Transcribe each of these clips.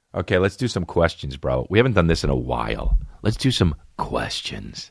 Okay, let's do some questions, bro. We haven't done this in a while. Let's do some questions.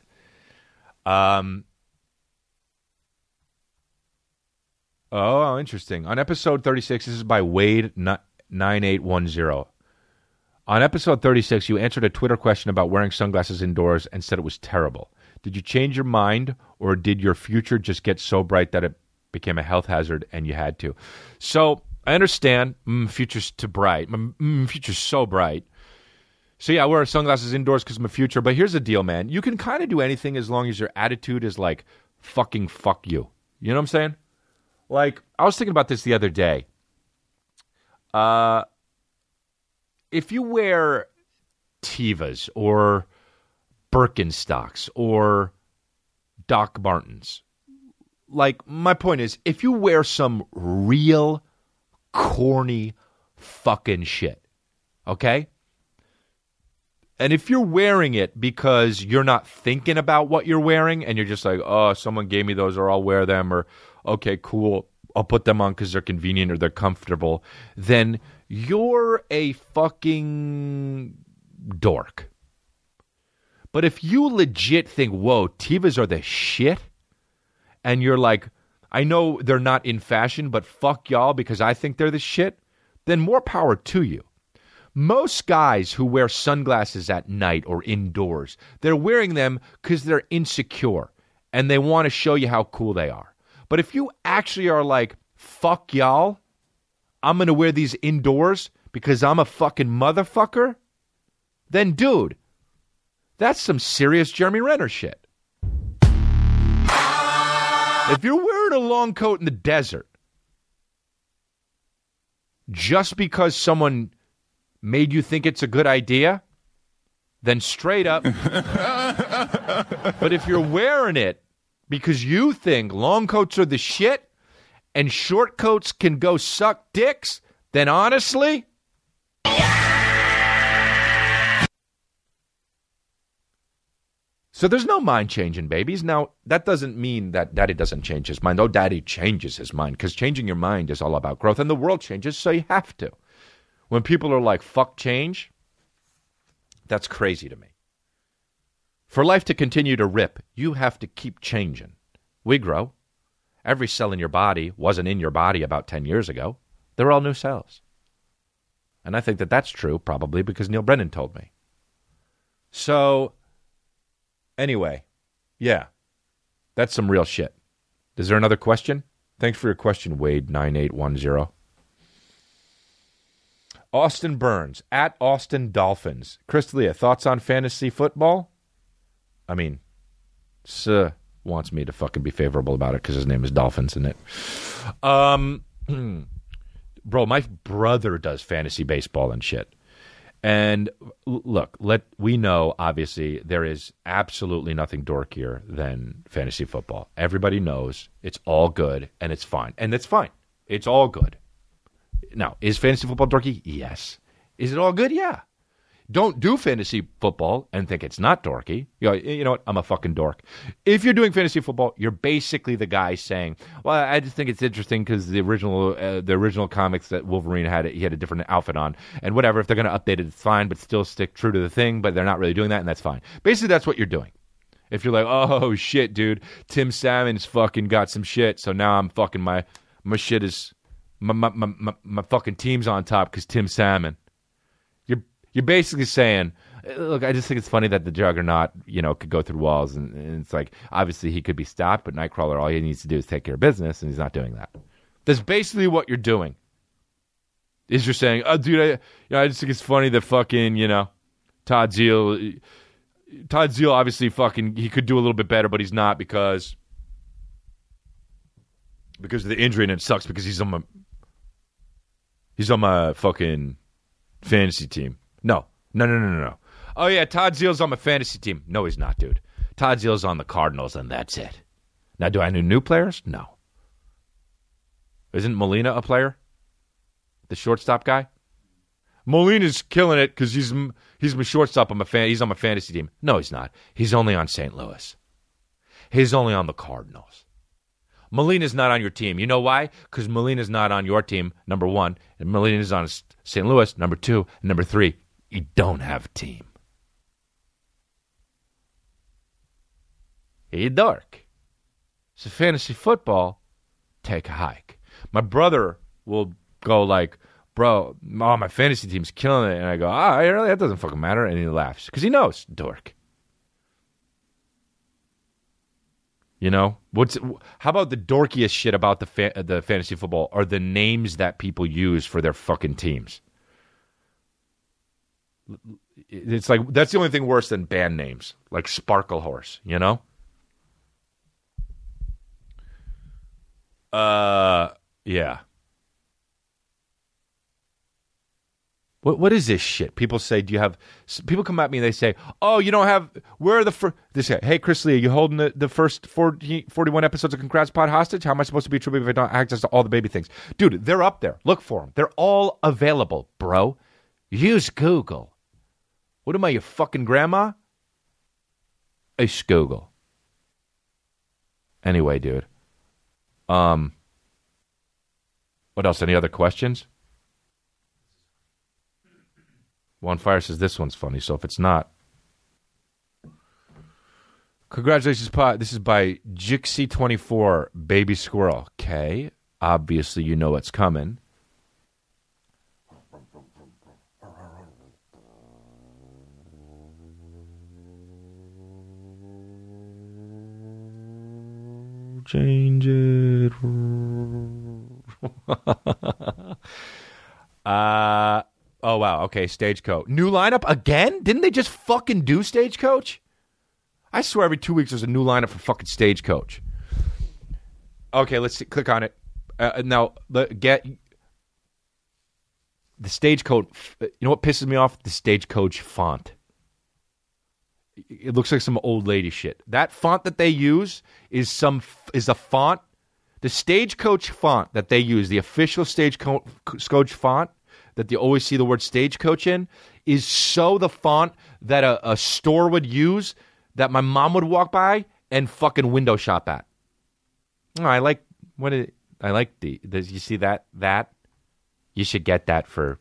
Oh, interesting. On episode 36, this is by Wade9810. On episode 36, you answered a Twitter question about wearing sunglasses indoors and said it was terrible. Did you change your mind, or did your future just get so bright that it became a health hazard and you had to? So I understand. Future's too bright. Future's so bright. So yeah, I wear sunglasses indoors because of my future. But here's the deal, man. You can kind of do anything as long as your attitude is like, fucking fuck you. You know what I'm saying? Like, I was thinking about this the other day. If you wear Tevas or Birkenstocks or Doc Martens, like, my point is, if you wear some real corny fucking shit, okay? And if you're wearing it because you're not thinking about what you're wearing and you're just like, oh, someone gave me those or I'll wear them, or okay, cool, I'll put them on because they're convenient or they're comfortable, then you're a fucking dork. But if you legit think, whoa, Tevas are the shit, and you're like, I know they're not in fashion, but fuck y'all because I think they're the shit, then more power to you. Most guys who wear sunglasses at night or indoors, they're wearing them because they're insecure and they want to show you how cool they are. But if you actually are like, fuck y'all, I'm going to wear these indoors because I'm a fucking motherfucker, then dude, that's some serious Jeremy Renner shit. If you're wearing a long coat in the desert just because someone made you think it's a good idea, then straight up. But if you're wearing it because you think long coats are the shit and short coats can go suck dicks, then honestly, so there's no mind changing, babies. Now, that doesn't mean that daddy doesn't change his mind. Oh, daddy changes his mind, because changing your mind is all about growth, and the world changes, so you have to. When people are like, fuck change, that's crazy to me. For life to continue to rip, you have to keep changing. We grow. Every cell in your body wasn't in your body about 10 years ago. They're all new cells. And I think that that's true, probably because Neil Brennan told me. So, anyway, yeah, that's some real shit. Is there another question? Thanks for your question, Wade9810. Austin Burns, at Austin Dolphins. Chris D'Elia, thoughts on fantasy football? I mean, wants me to fucking be favorable about it because his name is Dolphins, isn't it? Bro, my brother does fantasy baseball and shit. And look, we know, obviously, there is absolutely nothing dorkier than fantasy football. Everybody knows it's all good and it's fine. And it's fine. It's all good. Now, is fantasy football dorky? Yes. Is it all good? Yeah. Don't do fantasy football and think it's not dorky. You know what? I'm a fucking dork. If you're doing fantasy football, you're basically the guy saying, well, I just think it's interesting because the original comics that Wolverine had, he had a different outfit on. And whatever, if they're going to update it, it's fine, but still stick true to the thing, but they're not really doing that, and that's fine. Basically, that's what you're doing. If you're like, oh, shit, dude, Tim Salmon's fucking got some shit, so now I'm fucking, my shit is, my fucking team's on top because Tim Salmon. You're basically saying, look, I just think it's funny that the Juggernaut, could go through walls, and it's like, obviously he could be stopped, but Nightcrawler, all he needs to do is take care of business, and he's not doing that. That's basically what you're doing. Is you're saying, oh, dude, I just think it's funny that fucking, Todd Zeal, obviously fucking, he could do a little bit better, but he's not because of the injury, and it sucks because he's on my fucking fantasy team. No. Oh, yeah, Todd Zeal's on my fantasy team. No, he's not, dude. Todd Zeal's on the Cardinals, and that's it. Now, do I know new players? No. Isn't Molina a player? The shortstop guy? Molina's killing it because he's my shortstop. He's on my fantasy team. No, he's not. He's only on St. Louis. He's only on the Cardinals. Molina's not on your team. You know why? Because Molina's not on your team, number one, and Molina's on St. Louis, number two, and number three. You don't have a team. You dork. So fantasy football, take a hike. My brother will go like, bro, oh, my fantasy team's killing it. And I go, really? That doesn't fucking matter. And he laughs because he knows, dork. You know, how about the dorkiest shit about the fantasy football are the names that people use for their fucking teams? It's like that's the only thing worse than band names, like Sparkle Horse. You know? Yeah. What is this shit? People say, people come at me and they say, oh, you don't have, where are the first, they say, hey, Chris Lee, are you holding the first 41 episodes of Congrats Pod hostage? How am I supposed to be true if I don't have access to all the baby things? Dude, they're up there. Look for them. They're all available, bro. Use Google. What am I, your fucking grandma? It's Google. Anyway, dude. What else? Any other questions? One Fire says this one's funny, so if it's not. Congratulations, Pod. This is by Jixie24, Baby Squirrel. Okay. Obviously, you know what's coming. Change it. Oh, wow. Okay, Stagecoach. New lineup again? Didn't they just fucking do Stagecoach? I swear every 2 weeks there's a new lineup for fucking Stagecoach. Okay, let's see. Click on it. Now, get the Stagecoach. You know what pisses me off? The Stagecoach font. It looks like some old lady shit. That font that they use is a font. The Stagecoach font that they use, the official Stagecoach font, that you always see the word Stagecoach in, is so the font that a store would use that my mom would walk by and fucking window shop at. Oh, I like the you see that you should get that for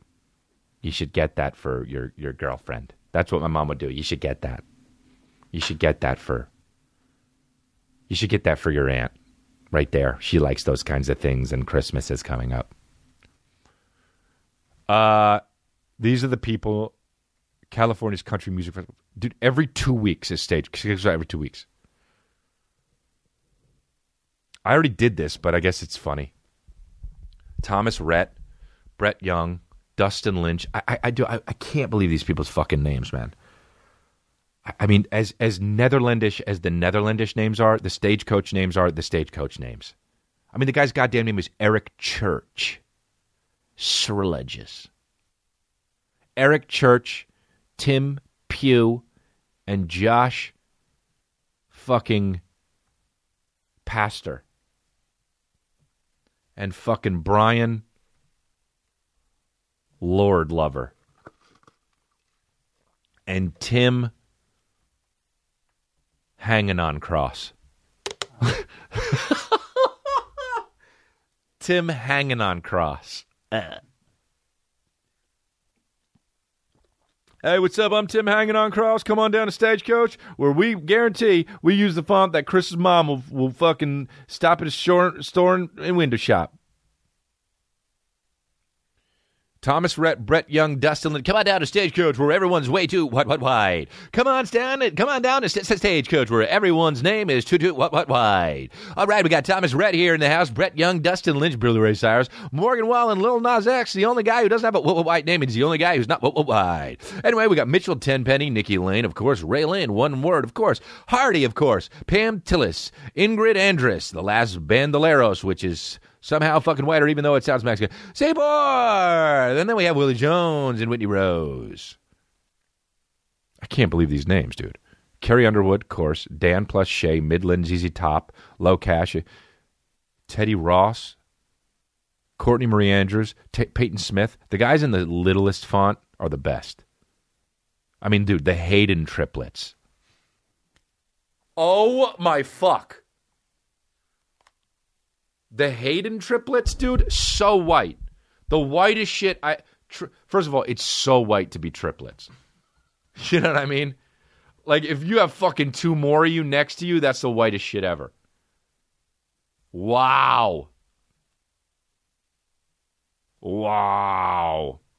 your girlfriend. That's what my mom would do. You should get that. You should get that for your aunt right there. She likes those kinds of things, and Christmas is coming up. These are the people, California's country music festival. Dude, every 2 weeks is staged. Every 2 weeks. I already did this, but I guess it's funny. Thomas Rhett, Brett Young, Dustin Lynch. I can't believe these people's fucking names, man. I mean, as Netherlandish as the Netherlandish names are, the Stagecoach names are the Stagecoach names. I mean, the guy's goddamn name is Eric Church. Sacrilegious. Eric Church, Tim Pugh, and Josh fucking Pastor. And fucking Brian Lord Lover. And Tim Hanging on Cross. Tim Hanging on Cross. Hey, what's up? I'm Tim Hanging on Cross. Come on down to Stagecoach, where we guarantee we use the font that Chris's mom will fucking stop at his store and window shop. Thomas Rhett, Brett Young, Dustin Lynch. Come on down to Stagecoach, where everyone's way too wide. Come on down to Stagecoach, where everyone's name is too wide. All right, we got Thomas Rhett here in the house. Brett Young, Dustin Lynch, Billy Ray Cyrus, Morgan Wallen, Lil Nas X. The only guy who doesn't have a white name is the only guy who's not wide. Anyway, we got Mitchell Tenpenny, Nikki Lane, of course, Ray Lynn, One Word, of course, Hardy, of course, Pam Tillis, Ingrid Andress, the last Bandoleros, which is somehow fucking whiter, even though it sounds Mexican. Sabor! And then we have Willie Jones and Whitney Rose. I can't believe these names, dude. Carrie Underwood, of course. Dan plus Shay, Midland, ZZ Top, Low Cash, Teddy Ross, Courtney Marie Andrews, Peyton Smith. The guys in the littlest font are the best. I mean, dude, the Hayden triplets. Oh, my fuck. The Hayden triplets, dude, so white. The whitest shit. First of all, it's so white to be triplets. You know what I mean? Like, if you have fucking two more of you next to you, that's the whitest shit ever. Wow. Wow.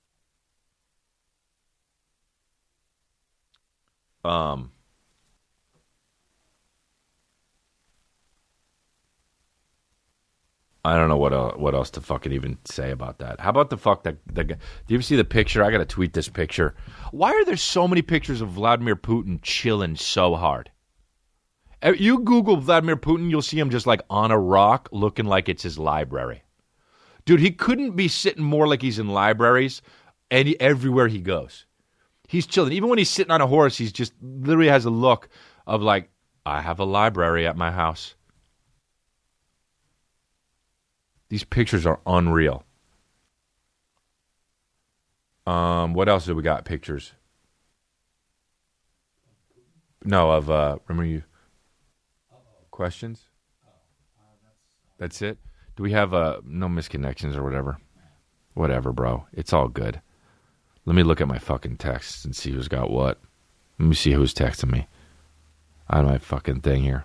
I don't know what else to fucking even say about that. How about the fuck that the guy? Do you ever see the picture? I gotta tweet this picture. Why are there so many pictures of Vladimir Putin chilling so hard? You Google Vladimir Putin, you'll see him just like on a rock, looking like it's his library. Dude, he couldn't be sitting more like he's in libraries everywhere he goes. He's chilling. Even when he's sitting on a horse, he's just literally has a look of like, I have a library at my house. These pictures are unreal. What else do we got? Pictures? No, of remember you questions? That's it? Do we have no misconnections or whatever? Whatever, bro. It's all good. Let me look at my fucking texts and see who's got what. Let me see who's texting me on my fucking thing here.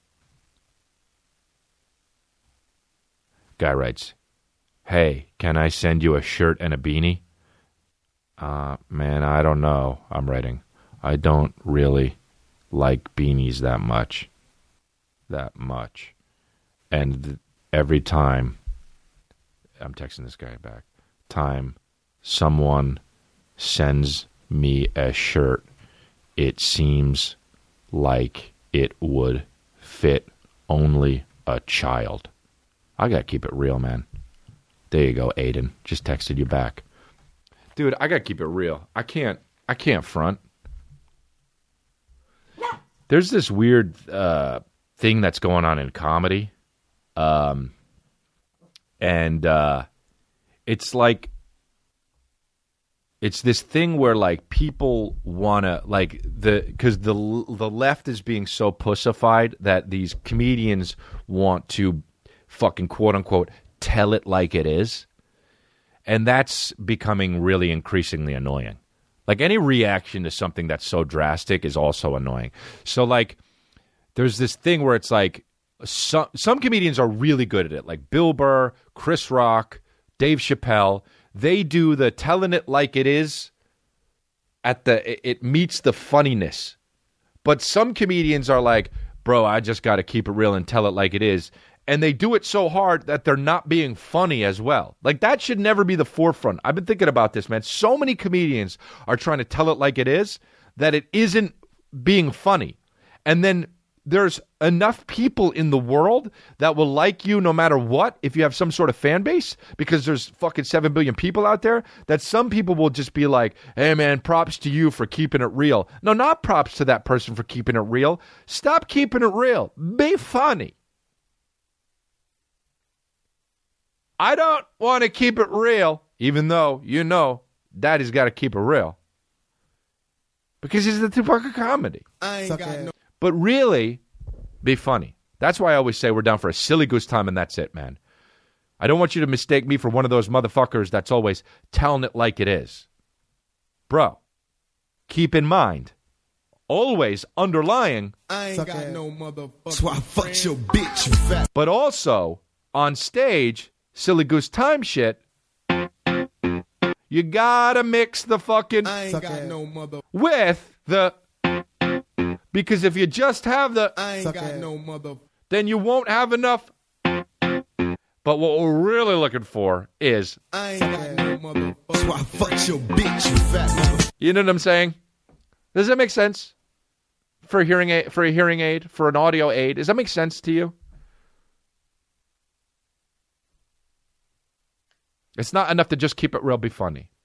Guy writes, hey, can I send you a shirt and a beanie? Man, I don't know. I'm writing. I don't really like beanies that much. And every time, I'm texting this guy back, time someone sends me a shirt, it seems like it would fit only a child. I gotta keep it real, man. There you go, Aiden. Just texted you back. Dude, I gotta keep it real. I can't front. There's this weird thing that's going on in comedy. It's like, it's this thing where like people wanna like because the left is being so pussified that these comedians want to fucking quote unquote tell it like it is, and that's becoming really increasingly annoying. Like any reaction to something that's so drastic is also annoying. So like there's this thing where it's like some comedians are really good at it, like Bill Burr, Chris Rock, Dave Chappelle. They do the telling it like it is it meets the funniness. But some comedians are like, bro, I just got to keep it real and tell it like it is. And they do it so hard that they're not being funny as well. Like, that should never be the forefront. I've been thinking about this, man. So many comedians are trying to tell it like it is that it isn't being funny. And then there's enough people in the world that will like you no matter what if you have some sort of fan base, because there's fucking 7 billion people out there, that some people will just be like, hey, man, props to you for keeping it real. No, not props to that person for keeping it real. Stop keeping it real. Be funny. I don't want to keep it real, even though, you know, Daddy's got to keep it real. Because he's the Tupac of comedy. But really, be funny. That's why I always say we're down for a silly goose time and that's it, man. I don't want you to mistake me for one of those motherfuckers that's always telling it like it is. Bro, keep in mind, always underlying, I ain't got no motherfucker. So I fucked your bitch, you fat. But also, on stage, silly goose time shit, you gotta mix the fucking I ain't got no mother with the, because if you just have the I ain't got no mother, then you won't have enough. But what we're really looking for is I ain't got no mother. So I fucked your bitch, you fat mother. You know what I'm saying? Does that make sense? For a hearing aid, for an audio aid, does that make sense to you? It's not enough to just keep it real, be funny.